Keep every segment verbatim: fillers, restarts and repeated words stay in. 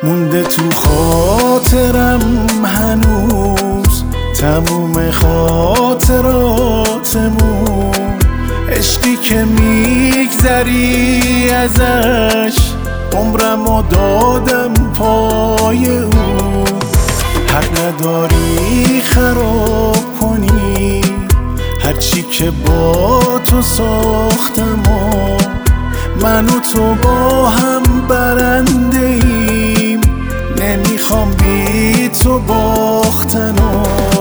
مونده تو خاطرم هنوز تموم خاطراتمون، عشقی که میگذری ازش عمرمو دادم پای اون. حق نداری خراب کنی هرچی که با تو ساختم و من و تو با هم برنده ایم، نمیخوام بی تو باختن و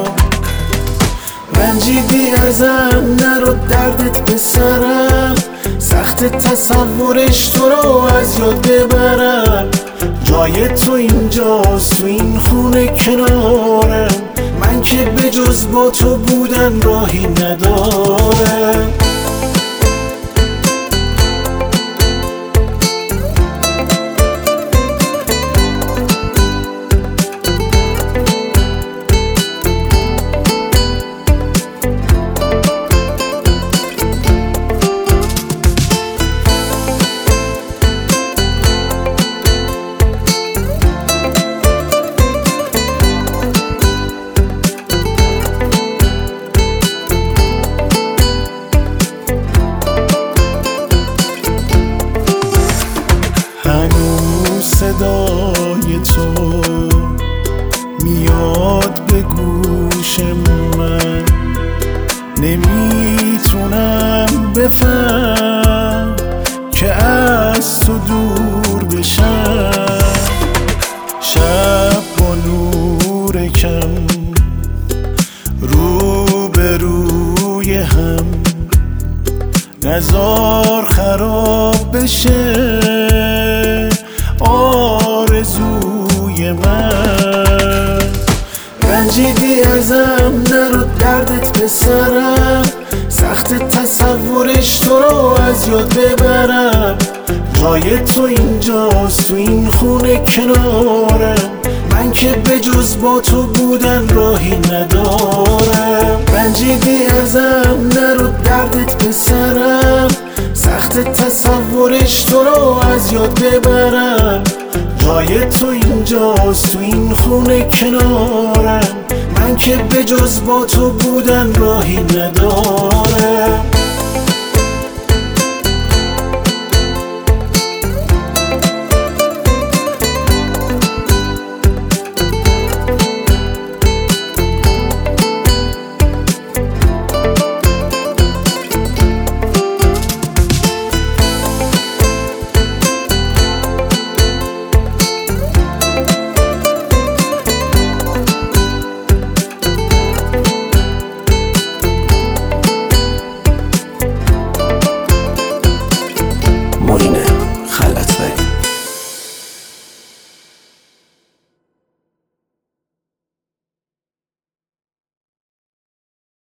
رنجیدی ازم نرو دردت به سرم، سخت تصورش تو رو از یاد ببرم. جای تو اینجاست تو این خونه کنارم، من که به جز با تو بودن راهی ندارم. صدای تو میاد به گوش من، نمیتونم بفهم که از تو دور بشم. شب با نور کم رو به روی هم، نزار خراب بشه آرزوی من. رنجیدی ازم نرو دردت به سرم، سخت تصورش تو رو از یاد ببرم. جای تو اینجاست تو این خونه کنارم، من که به جز با تو بودن راهی ندارم. رنجیدی ازم نرو دردت به سرم، سخت تصورش تو رو از یاد ببرم. جای تو اینجاست تو این خونه کنارم، من که به جز با تو بودن راهی ندارم.